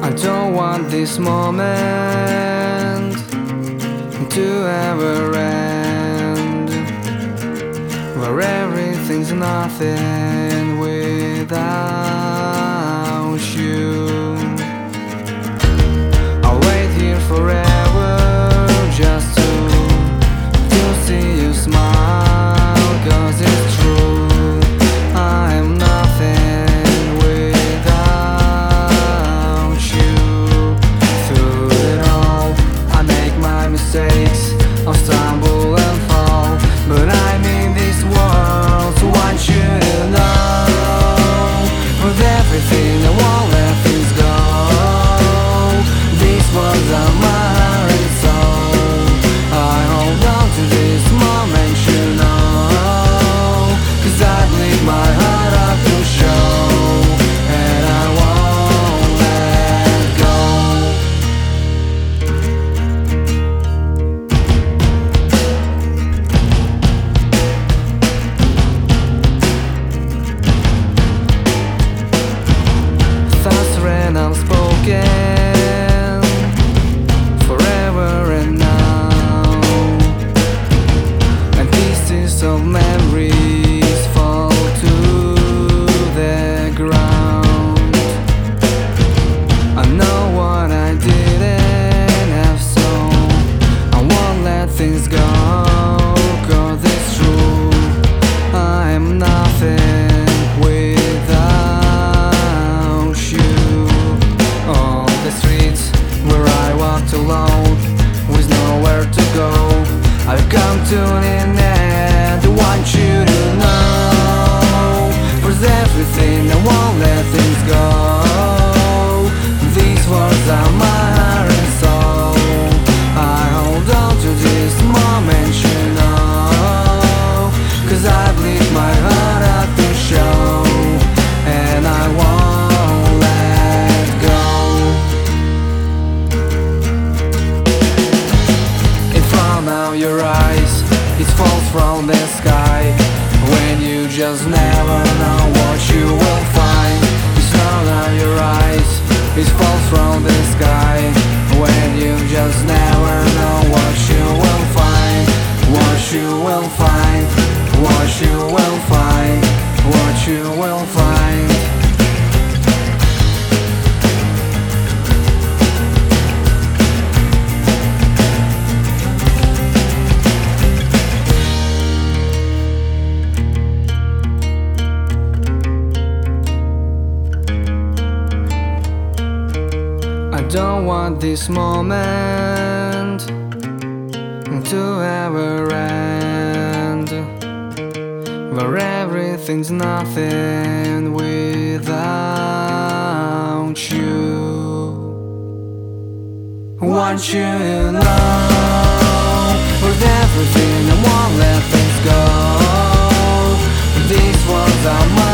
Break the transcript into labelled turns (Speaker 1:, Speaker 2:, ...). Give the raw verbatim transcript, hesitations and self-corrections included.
Speaker 1: I don't want this moment to ever end, where everything's nothing without you. I'll wait here forever just to, to see you smile, 'cause it's true, I am nothing without you. Through it all, I make my mistakes, I'll stumble and fall, but I'm in this world, so want you to know, with everything I won't let things go. These words are my heart and soul, I hold on to this moment, you know, 'cause I bleed my heart out to show, and I won't let go. Thoughts ran unspoken, forever and now, and pieces of memories fall to the ground. I know what I didn't have, so I won't let things go, 'cause it's true, I am nothing without you. On the streets where I walked alone, with nowhere to go, I've come to an end. I want you to know, there's everything, I won't let things go. These words are my heart and soul, I hold on to this moment, you know, 'cause I bleed my heart out to show, and I won't let go. In front of your eyes, it falls from the sky, when you just never know what you will find. It's front of your eyes, it falls from the sky, when you just never know what you will find. What you will find, what you will find, what you will find. I don't want this moment to ever end, where everything's nothing without you. Want you to know, with everything I won't let things go. These words are mine.